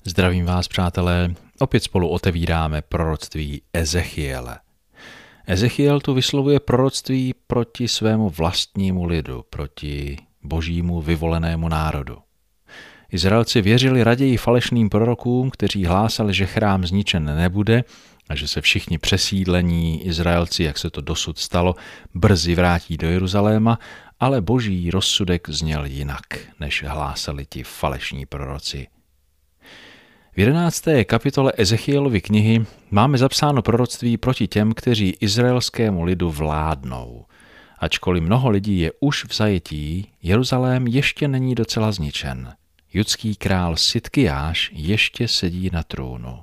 Zdravím vás, přátelé. Opět spolu otevíráme proroctví Ezechiele. Ezechiel tu vyslovuje proroctví proti svému vlastnímu lidu, proti božímu vyvolenému národu. Izraelci věřili raději falešným prorokům, kteří hlásali, že chrám zničen nebude a že se všichni přesídlení Izraelci, jak se to dosud stalo, brzy vrátí do Jeruzaléma, ale boží rozsudek zněl jinak, než hlásali ti falešní proroci. V 11. kapitole Ezechielovy knihy máme zapsáno proroctví proti těm, kteří izraelskému lidu vládnou. Ačkoliv mnoho lidí je už v zajetí, Jeruzalém ještě není docela zničen. Judský král Sidkijáš ještě sedí na trůnu.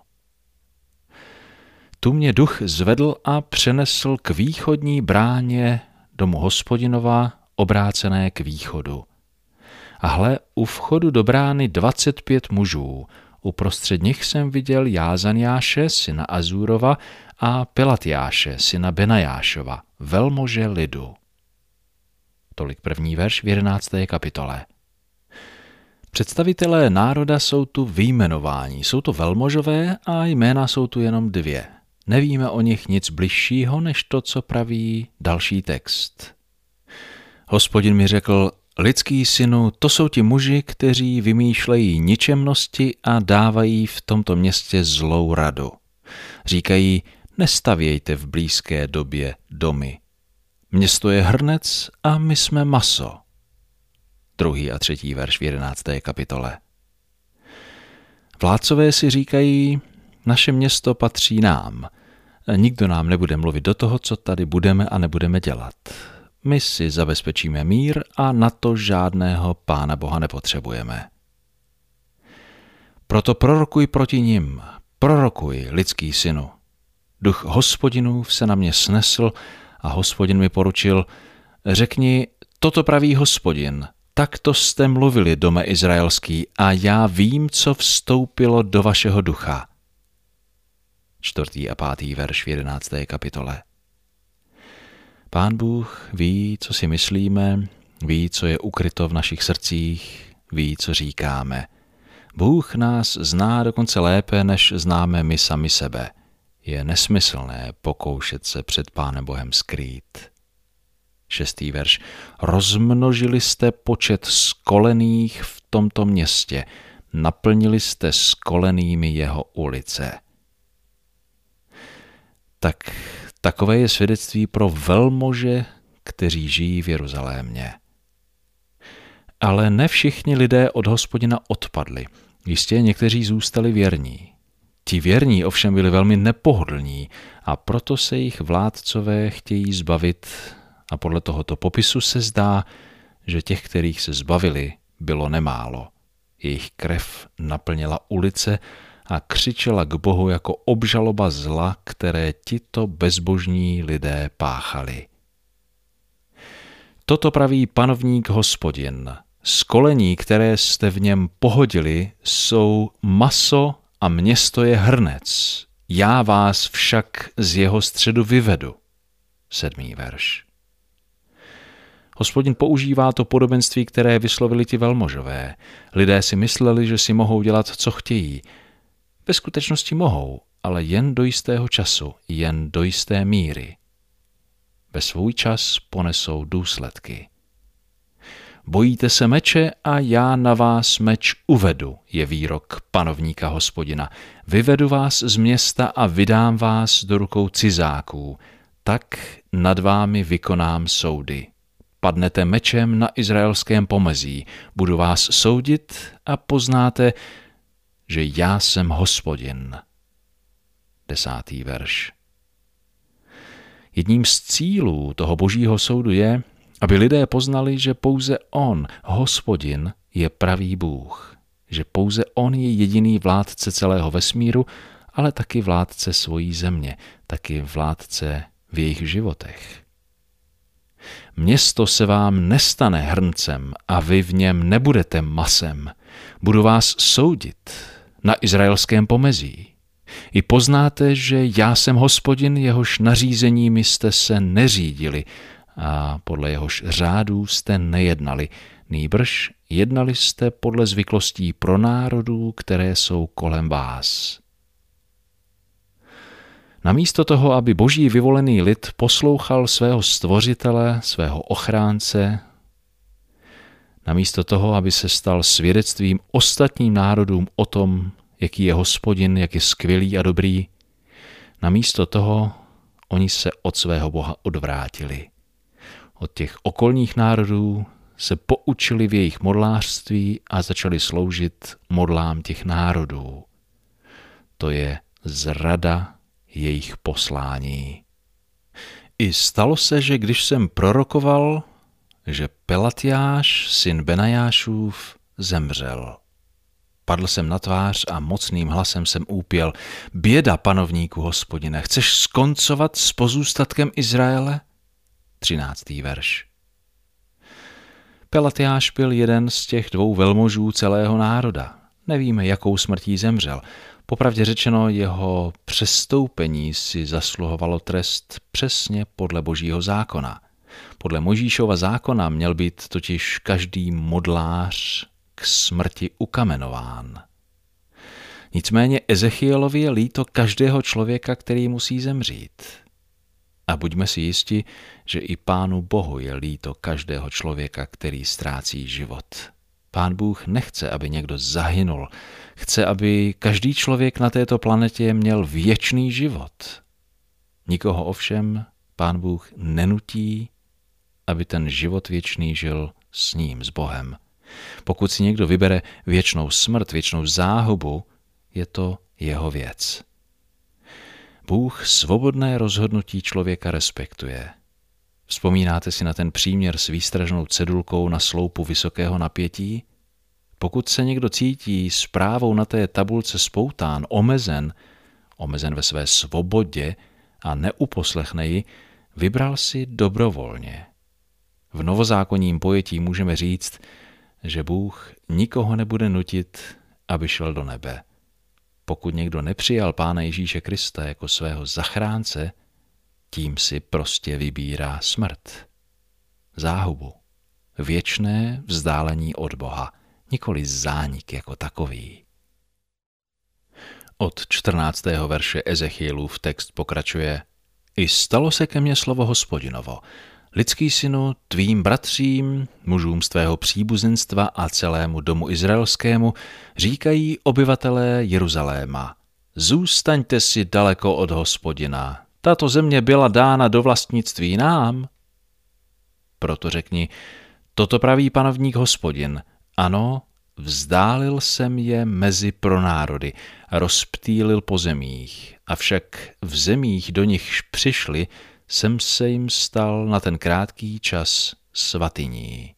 Tu mě duch zvedl a přenesl k východní bráně domu Hospodinova, obrácené k východu. A hle, u vchodu do brány 25 mužů, uprostřed nich jsem viděl Jázaniáše, syna Azúrova, a Pelatiáše, syna Benajášova, velmože lidu. Tolik první verš v 11. kapitole. Představitelé národa jsou tu vyjmenováni, jsou to velmožové a jména jsou tu jenom 2. Nevíme o nich nic bližšího, než to, co praví další text. Hospodin mi řekl: lidský synu, to jsou ti muži, kteří vymýšlejí ničemnosti a dávají v tomto městě zlou radu. Říkají: nestavějte v blízké době domy. Město je hrnec a my jsme maso. 2. a 3. verš v 11. kapitole. Vládcové si říkají: naše město patří nám. Nikdo nám nebude mluvit do toho, co tady budeme a nebudeme dělat. My si zabezpečíme mír a na to žádného Pána Boha nepotřebujeme. Proto prorokuj proti nim, prorokuj, lidský synu. Duch Hospodinův se na mě snesl a Hospodin mi poručil: řekni, toto praví Hospodin, takto jste mluvili, dome izraelský, a já vím, co vstoupilo do vašeho ducha. 4. a 5. verš v 11. kapitole. Pán Bůh ví, co si myslíme, ví, co je ukryto v našich srdcích, ví, co říkáme. Bůh nás zná dokonce lépe, než známe my sami sebe. Je nesmyslné pokoušet se před Pánem Bohem skrýt. 6. verš. Rozmnožili jste počet skolených v tomto městě, naplnili jste skolenými jeho ulice. Takové je svědectví pro velmože, kteří žijí v Jeruzalémě. Ale ne všichni lidé od Hospodina odpadli. Jistě někteří zůstali věrní. Ti věrní ovšem byli velmi nepohodlní a proto se jich vládcové chtějí zbavit a podle tohoto popisu se zdá, že těch, kterých se zbavili, bylo nemálo. Jejich krev naplnila ulice a křičela k Bohu jako obžaloba zla, které tito bezbožní lidé páchali. Toto praví panovník Hospodin. Skolení, které jste v něm pohodili, jsou maso a město je hrnec. Já vás však z jeho středu vyvedu. 7. verš. Hospodin používá to podobenství, které vyslovili ti velmožové. Lidé si mysleli, že si mohou dělat, co chtějí. Ve skutečnosti mohou, ale jen do jistého času, jen do jisté míry. Ve svůj čas ponesou důsledky. Bojíte se meče a já na vás meč uvedu, je výrok panovníka Hospodina. Vyvedu vás z města a vydám vás do rukou cizáků, tak nad vámi vykonám soudy. Padnete mečem na izraelském pomezí, budu vás soudit a poznáte, že já jsem Hospodin. 10. verš. Jedním z cílů toho božího soudu je, aby lidé poznali, že pouze on, Hospodin, je pravý Bůh, že pouze on je jediný vládce celého vesmíru, ale taky vládce svojí země, taky vládce v jejich životech. Město se vám nestane hrncem a vy v něm nebudete masem. Budu vás soudit na izraelském pomezí. I poznáte, že já jsem Hospodin, jehož nařízeními jste se neřídili a podle jehož řádů jste nejednali, nýbrž jednali jste podle zvyklostí pro národů, které jsou kolem vás. Namísto toho, aby boží vyvolený lid poslouchal svého stvořitele, svého ochránce, namísto toho, aby se stal svědectvím ostatním národům o tom, jaký je Hospodin, jak je skvělý a dobrý, namísto toho oni se od svého Boha odvrátili. Od těch okolních národů se poučili v jejich modlářství a začali sloužit modlám těch národů. To je zrada jejich poslání. I stalo se, že když jsem prorokoval, že Pelatiáš, syn Benajášův, zemřel. Padl jsem na tvář a mocným hlasem jsem úpěl: Běda, panovníku Hospodine, chceš skoncovat s pozůstatkem Izraele? 13. verš. Pelatiáš byl jeden z těch 2 velmožů celého národa. Nevíme, jakou smrtí zemřel. Popravdě řečeno, jeho přestoupení si zasluhovalo trest přesně podle božího zákona. Podle Mojžíšova zákona měl být totiž každý modlář k smrti ukamenován. Nicméně Ezechielovi je líto každého člověka, který musí zemřít. A buďme si jisti, že i Pánu Bohu je líto každého člověka, který ztrácí život. Pán Bůh nechce, aby někdo zahynul. Chce, aby každý člověk na této planetě měl věčný život. Nikoho ovšem Pán Bůh nenutí, aby ten život věčný žil s ním, s Bohem. Pokud si někdo vybere věčnou smrt, věčnou záhubu, je to jeho věc. Bůh svobodné rozhodnutí člověka respektuje. Vzpomínáte si na ten příměr s výstražnou cedulkou na sloupu vysokého napětí? Pokud se někdo cítí s právou na té tabulce spoután, omezen ve své svobodě a neuposlechne ji, vybral si dobrovolně. V novozákonním pojetí můžeme říct, že Bůh nikoho nebude nutit, aby šel do nebe. Pokud někdo nepřijal Pána Ježíše Krista jako svého zachránce, tím si prostě vybírá smrt. Záhubu. Věčné vzdálení od Boha, nikoli zánik jako takový. Od 14. verše Ezechielův text pokračuje: I stalo se ke mně slovo Hospodinovo. Lidský synu, tvým bratřím, mužům z tvého příbuzenstva a celému domu izraelskému říkají obyvatelé Jeruzaléma: Zůstaňte si daleko od Hospodina. Tato země byla dána do vlastnictví nám. Proto řekni: Toto praví panovník Hospodin. Ano, vzdálil jsem je mezi pronárody a rozptýlil po zemích, avšak v zemích, do nichž přišli, jsem se jim stal na ten krátký čas svatyní.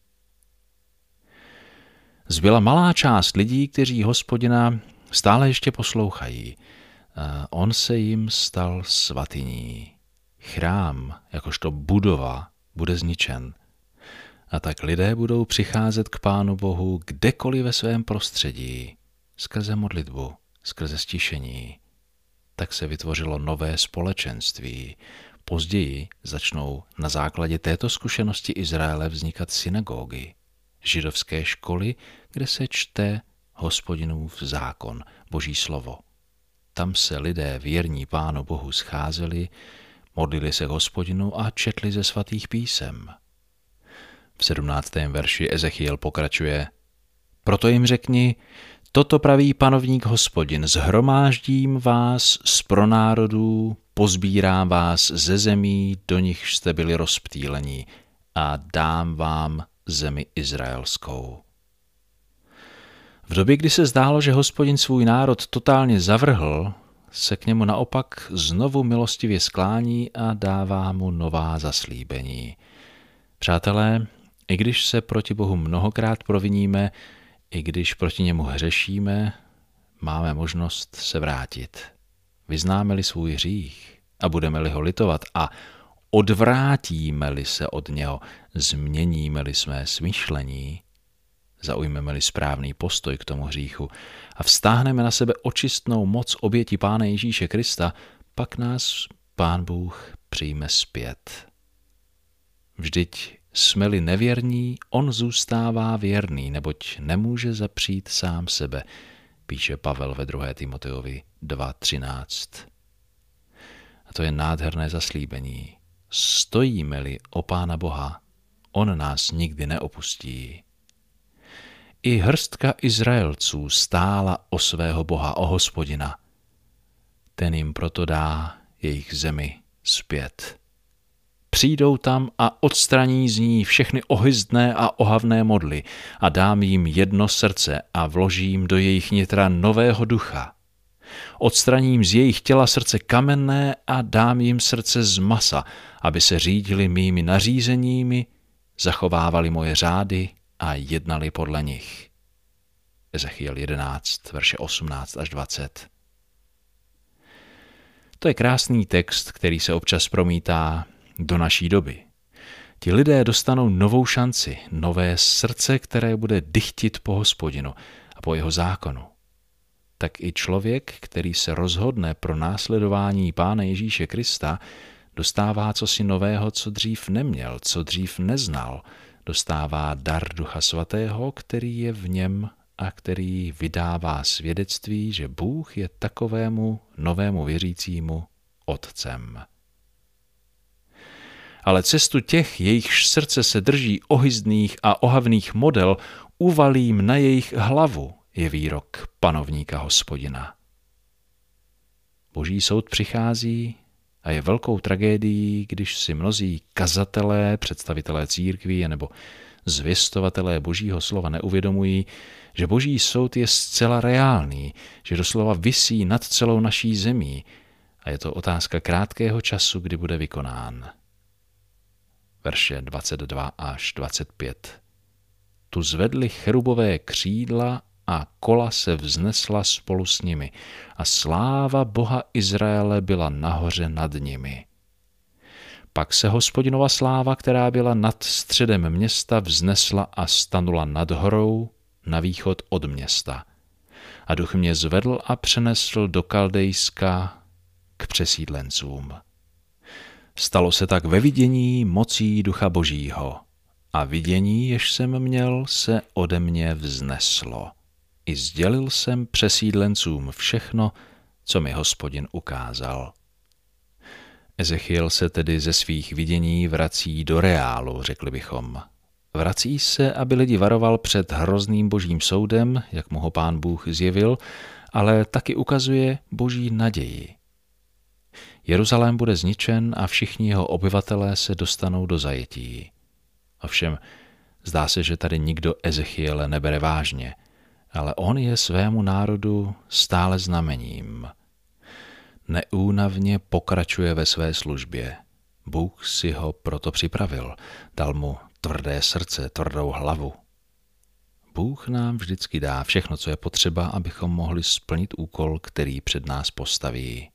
Zbyla malá část lidí, kteří Hospodina stále ještě poslouchají. On se jim stal svatyní. Chrám, jakožto budova, bude zničen. A tak lidé budou přicházet k Pánu Bohu kdekoliv ve svém prostředí, skrze modlitbu, skrze stišení. Tak se vytvořilo nové společenství. Později začnou na základě této zkušenosti Izraele vznikat synagogy, židovské školy, kde se čte Hospodinův zákon, Boží slovo. Tam se lidé věrní Pánu Bohu scházeli, modlili se Hospodinu a četli ze svatých písem. V 17. verši Ezechiel pokračuje: Proto jim řekni, toto praví panovník Hospodin, zhromáždím vás z pronárodů, pozbírám vás ze zemí, do nichž jste byli rozptýleni, a dám vám zemi izraelskou. V době, kdy se zdálo, že Hospodin svůj národ totálně zavrhl, se k němu naopak znovu milostivě sklání a dává mu nová zaslíbení. Přátelé, i když se proti Bohu mnohokrát proviníme, i když proti němu hřešíme, máme možnost se vrátit. Vyznáme-li svůj hřích a budeme-li ho litovat a odvrátíme-li se od něho, změníme-li své smýšlení, zaujmeme-li správný postoj k tomu hříchu a vztáhneme na sebe očistnou moc oběti Pána Ježíše Krista, pak nás Pán Bůh přijme zpět. Vždyť jsme-li nevěrní, on zůstává věrný, neboť nemůže zapřít sám sebe, píše Pavel ve 2. Timoteovi 2:13. A to je nádherné zaslíbení. Stojíme-li o Pána Boha, on nás nikdy neopustí. I hrstka Izraelců stála o svého Boha, o Hospodina. Ten jim proto dá jejich zemi zpět. Přijdou tam a odstraní z ní všechny ohyzdné a ohavné modly a dám jim jedno srdce a vložím do jejich nitra nového ducha. Odstraním z jejich těla srdce kamenné a dám jim srdce z masa, aby se řídili mými nařízeními, zachovávali moje řády a jednali podle nich. Ezechiel 11, verše 18 až 20. To je krásný text, který se občas promítá do naší doby. Ti lidé dostanou novou šanci, nové srdce, které bude dychtit po Hospodinu a po jeho zákonu. Tak i člověk, který se rozhodne pro následování Pána Ježíše Krista, dostává cosi nového, co dřív neměl, co dřív neznal. Dostává dar Ducha Svatého, který je v něm a který vydává svědectví, že Bůh je takovému novému věřícímu otcem. Ale cestu těch, jejichž srdce se drží ohyzdných a ohavných model, uvalím na jejich hlavu, je výrok panovníka Hospodina. Boží soud přichází a je velkou tragédií, když si mnozí kazatelé, představitelé církví nebo zvěstovatelé Božího slova neuvědomují, že Boží soud je zcela reálný, že doslova visí nad celou naší zemí a je to otázka krátkého času, kdy bude vykonán. Verše 22 až 25. Tu zvedli cherubové křídla a kola se vznesla spolu s nimi a sláva Boha Izraele byla nahoře nad nimi. Pak se Hospodinova sláva, která byla nad středem města, vznesla a stanula nad horou na východ od města. A duch mě zvedl a přenesl do Kaldejska k přesídlencům. Stalo se tak ve vidění mocí Ducha Božího. A vidění, jež jsem měl, se ode mě vzneslo. I sdělil jsem přesídlencům všechno, co mi Hospodin ukázal. Ezechiel se tedy ze svých vidění vrací do reálu, řekli bychom. Vrací se, aby lidi varoval před hrozným Božím soudem, jak mu ho Pán Bůh zjevil, ale taky ukazuje Boží naději. Jeruzalém bude zničen a všichni jeho obyvatelé se dostanou do zajetí. Ovšem, zdá se, že tady nikdo Ezechiele nebere vážně, ale on je svému národu stále znamením. Neúnavně pokračuje ve své službě. Bůh si ho proto připravil, dal mu tvrdé srdce, tvrdou hlavu. Bůh nám vždycky dá všechno, co je potřeba, abychom mohli splnit úkol, který před nás postaví.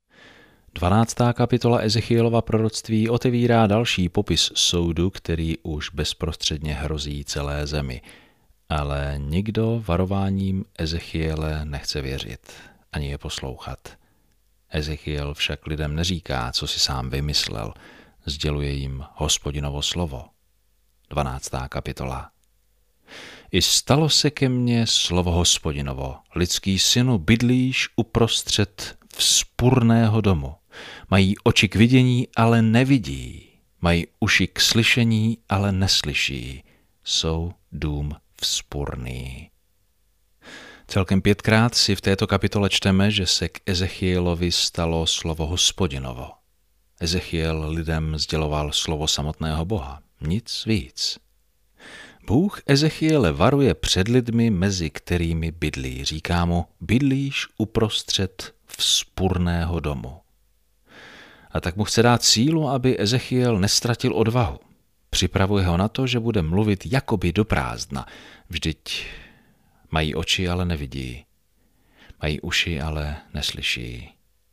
12. kapitola Ezechielova proroctví otevírá další popis soudu, který už bezprostředně hrozí celé zemi. Ale nikdo varováním Ezechiele nechce věřit, ani je poslouchat. Ezechiel však lidem neříká, co si sám vymyslel, sděluje jim Hospodinovo slovo. 12. kapitola. I stalo se ke mně slovo Hospodinovo, lidský synu, bydlíš uprostřed vzpurného domu. Mají oči k vidění, ale nevidí. Mají uši k slyšení, ale neslyší. Jsou dům vzpurný. Celkem 5krát si v této kapitole čteme, že se k Ezechielovi stalo slovo Hospodinovo. Ezechiel lidem sděloval slovo samotného Boha, nic víc. Bůh Ezechiele varuje před lidmi, mezi kterými bydlí. Říká mu, bydlíš uprostřed vzpurného domu. A tak mu chce dát sílu, aby Ezechiel nestratil odvahu. Připravuje ho na to, že bude mluvit jakoby do prázdna. Vždyť mají oči, ale nevidí. Mají uši, ale neslyší.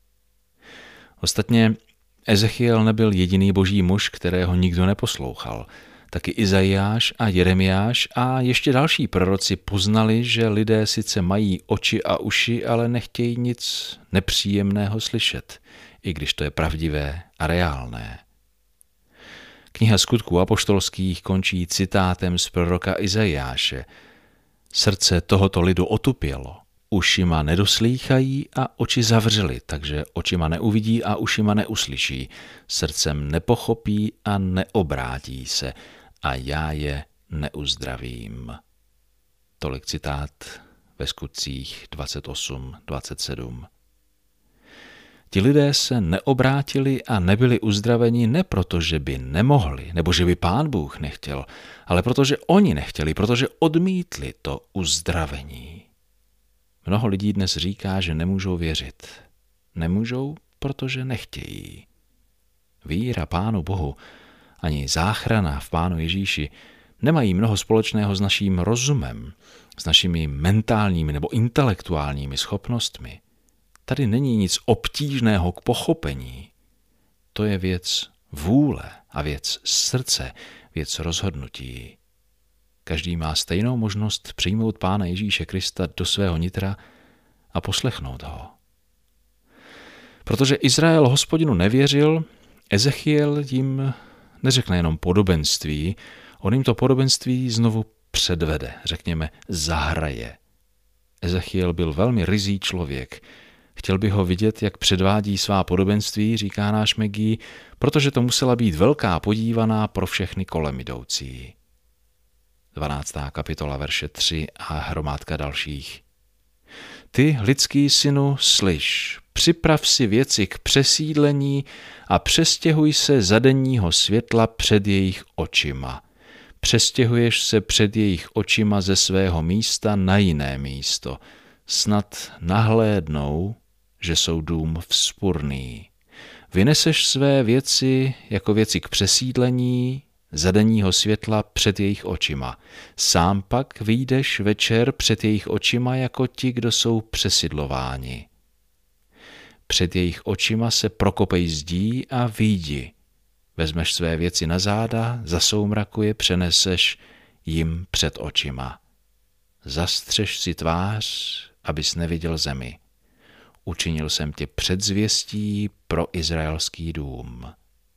Ostatně Ezechiel nebyl jediný boží muž, kterého nikdo neposlouchal. Taky Izajáš a Jeremiáš a ještě další proroci poznali, že lidé sice mají oči a uši, ale nechtějí nic nepříjemného slyšet, i když to je pravdivé a reálné. Kniha Skutků apoštolských končí citátem z proroka Izajáše. Srdce tohoto lidu otupělo, ušima nedoslýchají a oči zavřely, takže očima neuvidí a ušima neuslyší, srdcem nepochopí a neobrátí se a já je neuzdravím. Tolik citát ve Skutcích 28:27. Ti lidé se neobrátili a nebyli uzdraveni ne proto, že by nemohli, nebo že by Pán Bůh nechtěl, ale protože oni nechtěli, protože odmítli to uzdravení. Mnoho lidí dnes říká, že nemůžou věřit. Nemůžou, protože nechtějí. Víra Pánu Bohu ani záchrana v Pánu Ježíši nemají mnoho společného s naším rozumem, s našimi mentálními nebo intelektuálními schopnostmi. Tady není nic obtížného k pochopení. To je věc vůle a věc srdce, věc rozhodnutí. Každý má stejnou možnost přijmout Pána Ježíše Krista do svého nitra a poslechnout ho. Protože Izrael Hospodinu nevěřil, Ezechiel jim neřekne jenom podobenství, on jim to podobenství znovu předvede, řekněme zahraje. Ezechiel byl velmi ryzí člověk. Chtěl by ho vidět, jak předvádí svá podobenství, říká náš Megi, protože to musela být velká podívaná pro všechny kolem jdoucí. 12. kapitola verše 3 a hromádka dalších. Ty, lidský synu, slyš, připrav si věci k přesídlení a přestěhuj se za denního světla před jejich očima. Přestěhuješ se před jejich očima ze svého místa na jiné místo. Snad nahlédnou, že jsou dům vzpurný. Vyneseš své věci jako věci k přesídlení za denního světla před jejich očima. Sám pak vyjdeš večer před jejich očima jako ti, kdo jsou přesidlováni. Před jejich očima se prokopej zdí a vyjdi. Vezmeš své věci na záda, za soumraku je přeneseš jim před očima. Zastřeš si tvář, abys neviděl zemi. Učinil jsem tě předzvěstí pro izraelský dům.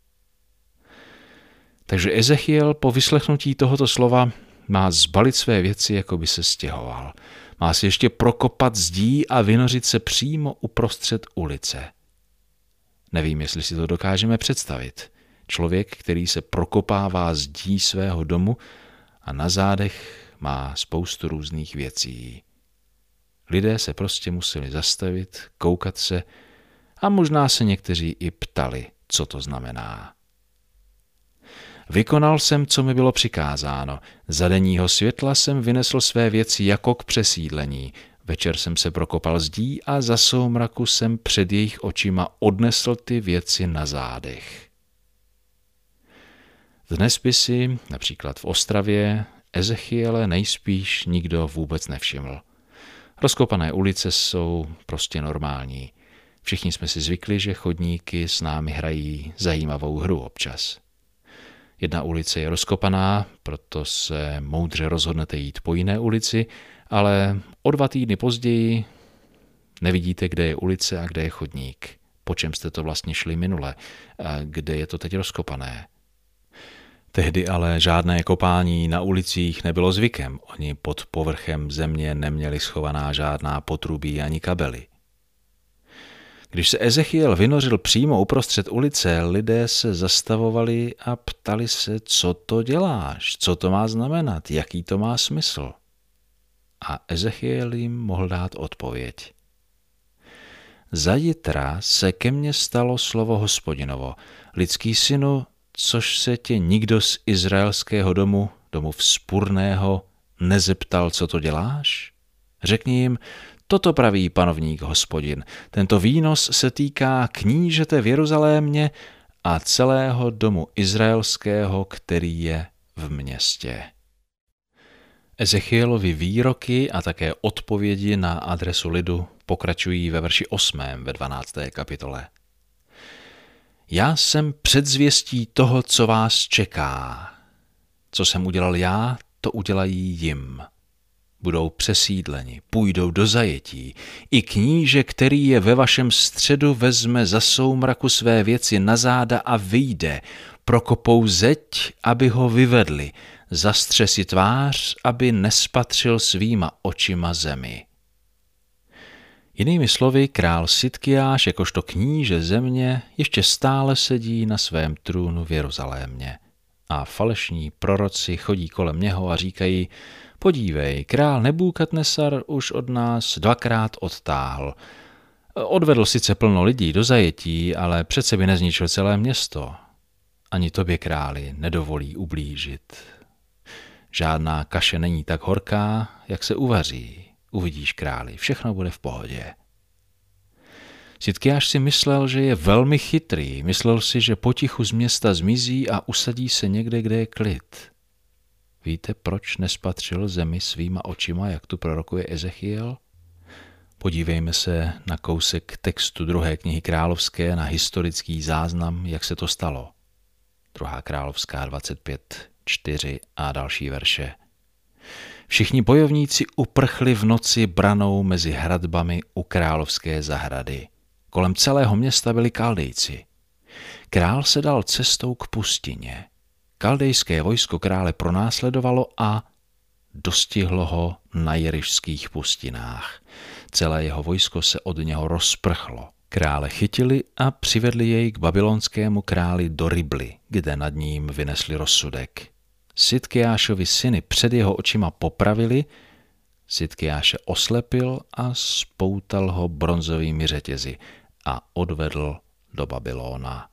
Takže Ezechiel po vyslechnutí tohoto slova má zbalit své věci, jako by se stěhoval. Má si ještě prokopat zdí a vynořit se přímo uprostřed ulice. Nevím, jestli si to dokážeme představit. Člověk, který se prokopává zdí svého domu a na zádech má spoustu různých věcí. Lidé se prostě museli zastavit, koukat se a možná se někteří i ptali, co to znamená. Vykonal jsem, co mi bylo přikázáno. Za denního světla jsem vynesl své věci jako k přesídlení. Večer jsem se prokopal zdí a za soumraku jsem před jejich očima odnesl ty věci na zádech. Dnes by si, například v Ostravě, Ezechiele nejspíš nikdo vůbec nevšiml. Rozkopané ulice jsou prostě normální. Všichni jsme si zvykli, že chodníky s námi hrají zajímavou hru občas. Jedna ulice je rozkopaná, proto se moudře rozhodnete jít po jiné ulici, ale o 2 týdny později nevidíte, kde je ulice a kde je chodník. Po čem jste to vlastně šli minule a kde je to teď rozkopané. Tehdy ale žádné kopání na ulicích nebylo zvykem. Oni pod povrchem země neměli schovaná žádná potrubí ani kabely. Když se Ezechiel vynořil přímo uprostřed ulice, lidé se zastavovali a ptali se, co to děláš, co to má znamenat, jaký to má smysl. A Ezechiel jim mohl dát odpověď. Zajitra se ke mně stalo slovo Hospodinovo, lidský synu, což se tě nikdo z izraelského domu vzpurného, nezeptal, co to děláš? Řekni jim, toto praví panovník Hospodin. Tento výnos se týká knížete v Jeruzalémě a celého domu izraelského, který je v městě. Ezechielovi výroky a také odpovědi na adresu lidu pokračují ve verši 8. ve 12. kapitole. Já jsem předzvěstí toho, co vás čeká. Co jsem udělal já, to udělají jim. budou přesídleni, půjdou do zajetí. I kníže, který je ve vašem středu, vezme za soumraku své věci na záda a vyjde. Prokopou zeď, aby ho vyvedli. Zastře si tvář, aby nespatřil svýma očima zemi. Jinými slovy, král Sidkiáš, jakožto kníže země, ještě stále sedí na svém trůnu v Jeruzalémě. A falešní proroci chodí kolem něho a říkají: podívej, král Nebukadnesar už od nás 2krát odtáhl. Odvedl sice plno lidí do zajetí, ale přece by nezničil celé město. Ani tobě, králi, nedovolí ublížit. Žádná kaše není tak horká, jak se uvaří. Uvidíš, králi, všechno bude v pohodě. Sidkiáš si myslel, že je velmi chytrý. Myslel si, že potichu z města zmizí a usadí se někde, kde je klid. Víte, proč nespatřil zemi svýma očima, jak tu prorokuje Ezechiel? Podívejme se na kousek textu 2. knihy královské, na historický záznam, jak se to stalo. 2. královská 25:4 a další verše. Všichni bojovníci uprchli v noci branou mezi hradbami u královské zahrady. Kolem celého města byli Kaldejci. Král se dal cestou k pustině. Kaldejské vojsko krále pronásledovalo a dostihlo ho na jerišských pustinách. Celé jeho vojsko se od něho rozprchlo. Krále chytili a přivedli jej k babylonskému králi do Ribly, kde nad ním vynesli rozsudek. Sidkiášovi syny před jeho očima popravili, Sidkiáše oslepil a spoutal ho bronzovými řetězy a odvedl do Babylona.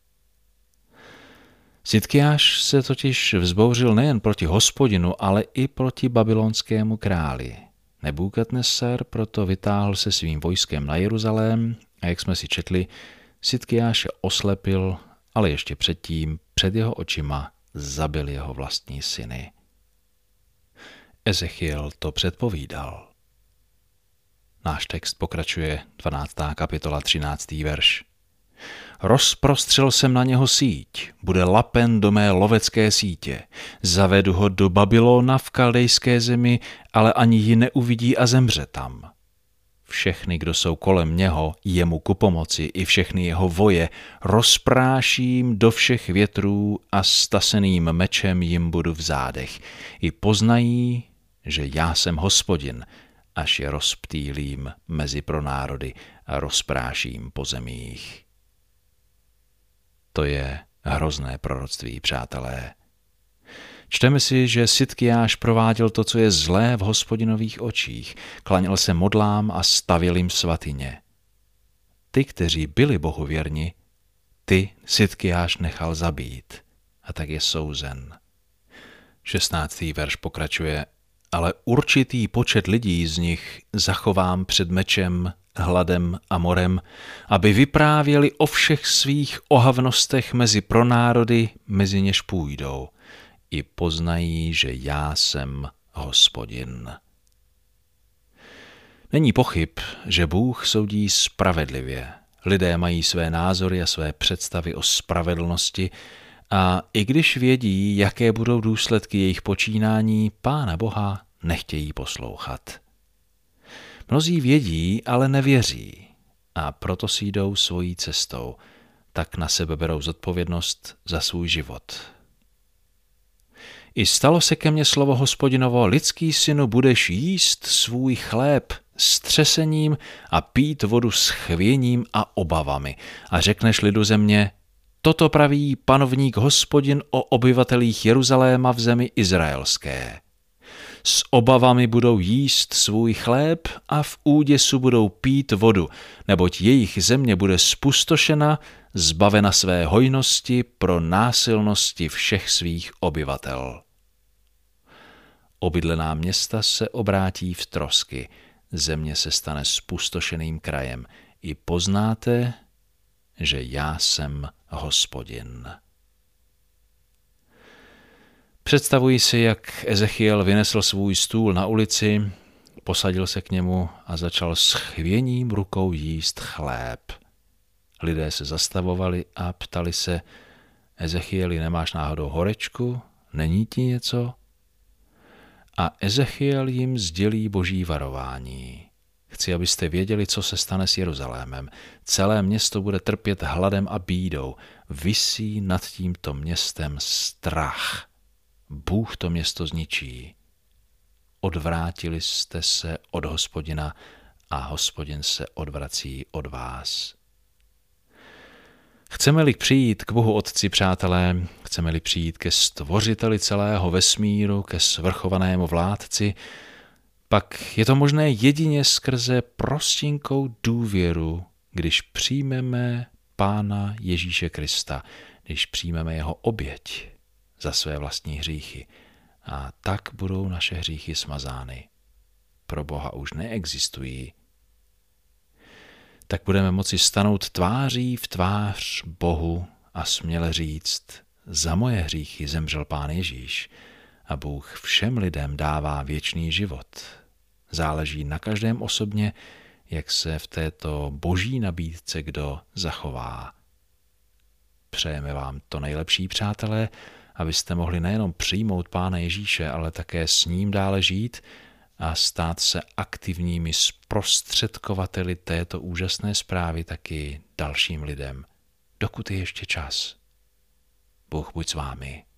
Sidkiáš se totiž vzbouřil nejen proti Hospodinu, ale i proti babylonskému králi. Nebukadnesar proto vytáhl se svým vojskem na Jeruzalém a jak jsme si četli, Sidkiáše oslepil, ale ještě předtím před jeho očima zabil jeho vlastní syny. Ezechiel to předpovídal. Náš text pokračuje 12. kapitola 13. verš. Rozprostřel jsem na něho síť, bude lapen do mé lovecké sítě. Zavedu ho do Babylona v kaldejské zemi, ale ani ji neuvidí a zemře tam. Všechny, kdo jsou kolem něho, jemu ku pomoci, i všechny jeho voje, rozpráším do všech větrů a staseným mečem jim budu v zádech. I poznají, že já jsem Hospodin, až je rozptýlím mezi pronárody a rozpráším po zemích. To je hrozné proroctví, přátelé. Čteme si, že Sidkiáš prováděl to, co je zlé v Hospodinových očích. Klaněl se modlám a stavěl jim svatyně. Ty, kteří byli Bohu věrni, ty Sidkiáš nechal zabít a tak je souzen. 16. verš pokračuje: ale určitý počet lidí z nich zachovám před mečem, hladem a morem, aby vyprávěli o všech svých ohavnostech mezi pronárody, mezi něž půjdou. I poznají, že já jsem Hospodin. Není pochyb, že Bůh soudí spravedlivě. Lidé mají své názory a své představy o spravedlnosti a i když vědí, jaké budou důsledky jejich počínání, Pána Boha nechtějí poslouchat. Mnozí vědí, ale nevěří a proto si jdou svojí cestou, tak na sebe berou zodpovědnost za svůj život. I stalo se ke mně slovo Hospodinovo: lidský synu, budeš jíst svůj chléb s třesením a pít vodu s chvěním a obavami. A řekneš lidu země: toto praví panovník Hospodin o obyvatelích Jeruzaléma v zemi izraelské. S obavami budou jíst svůj chléb a v úděsu budou pít vodu, neboť jejich země bude spustošena, zbavena své hojnosti pro násilnosti všech svých obyvatel. Obydlená města se obrátí v trosky, země se stane spustošeným krajem. I poznáte, že já jsem Hospodin. Představuji si, jak Ezechiel vynesl svůj stůl na ulici, posadil se k němu a začal s chvěním rukou jíst chléb. Lidé se zastavovali a ptali se: Ezechieli, nemáš náhodou horečku? Není ti něco? A Ezechiel jim sdělí boží varování. Chci, abyste věděli, co se stane s Jeruzalémem. Celé město bude trpět hladem a bídou. Visí nad tímto městem strach. Bůh to město zničí. Odvrátili jste se od Hospodina a Hospodin se odvrací od vás. Chceme-li přijít k Bohu Otci, přátelé, chceme-li přijít ke Stvořiteli celého vesmíru, ke svrchovanému vládci, pak je to možné jedině skrze prostinkou důvěru, když přijmeme Pána Ježíše Krista, když přijmeme jeho oběť za své vlastní hříchy. A tak budou naše hříchy smazány. Pro Boha už neexistují. Tak budeme moci stanout tváří v tvář Bohu a směle říct: za moje hříchy zemřel Pán Ježíš a Bůh všem lidem dává věčný život. Záleží na každém osobně, jak se v této boží nabídce kdo zachová. Přejeme vám to nejlepší, přátelé, abyste mohli nejenom přijmout Pána Ježíše, ale také s ním dále žít a stát se aktivními zprostředkovateli této úžasné zprávy taky dalším lidem, dokud je ještě čas. Bůh buď s vámi.